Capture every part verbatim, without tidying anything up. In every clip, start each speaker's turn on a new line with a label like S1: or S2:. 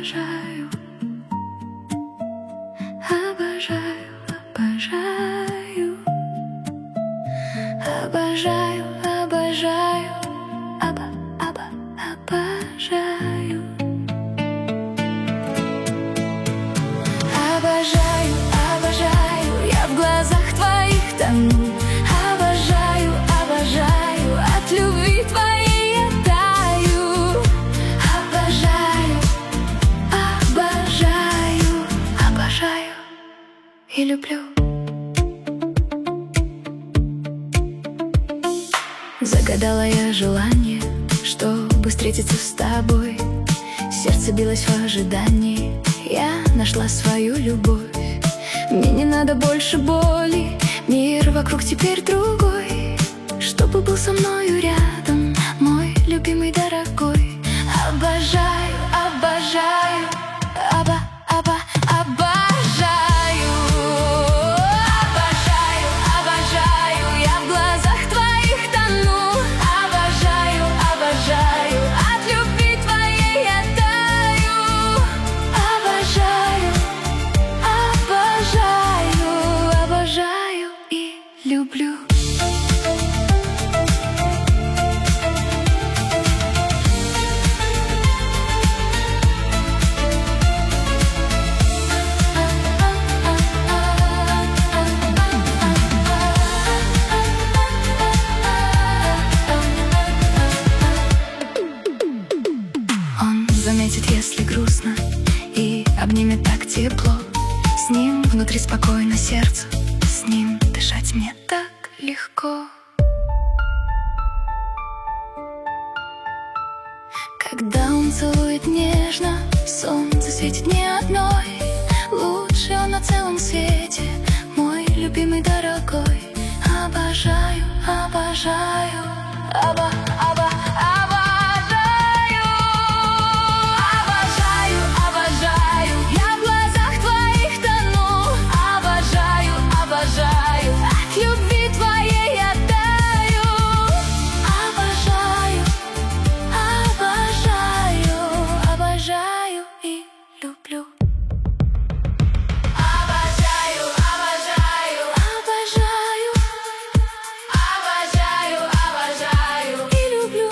S1: обожаю, обожаю, обожаю, обожаю, обожаю, оба, оба, обожаю. Обожаю, обожаю, я в глазах твоих тону. Обожаю, обожаю, от любви твоей я таю. Обожаю, обожаю, обожаю и люблю. Загадала я желание, чтобы встретиться с тобой. Сердце билось в ожидании, я нашла свою любовь. Мне не надо больше боли, мир вокруг теперь другой. Чтобы был со мною рядом мой любимый дорогой. Обожаю, обожаю, оба, оба, обожаю. Обожаю, обожаю, я в глазах твоих тону. Обожаю, обожаю, от любви твоей я таю. Обожаю, обожаю, обожаю и люблю. Он заметит, если грустно, и обнимет так тепло. С ним внутри спокойно сердцу, с ним дышать мне так легко. Когда он целует нежно, солнце светит не одной. Лучший он на целом свете, мой любимый дорогой. Обожаю, обожаю, оба, оба, обожаю. Обожаю, обожаю, я в глазах твоих тону. Обожаю, обожаю, от любви твоей я таю. Обожаю, обожаю, обожаю и люблю. Обожаю, обожаю, обожаю, обожаю, обожаю и люблю.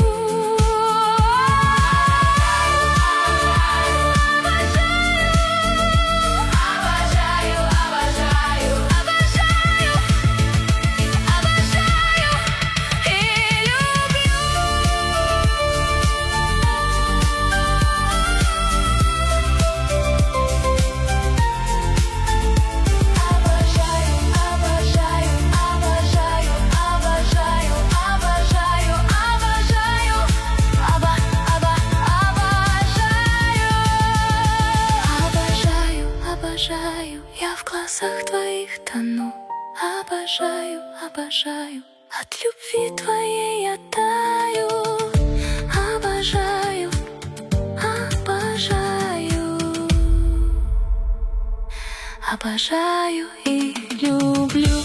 S1: Обожаю, обожаю, обожаю, обожаю и люблю. Обожаю, обожаю, обожаю, обожаю, обожаю, обожаю, оба, оба, обожаю. Обожаю, обожаю, я в глазах твоих тону. Обожаю, обожаю, от любви твоей я таю. Обожаю, обожаю, обожаю и люблю.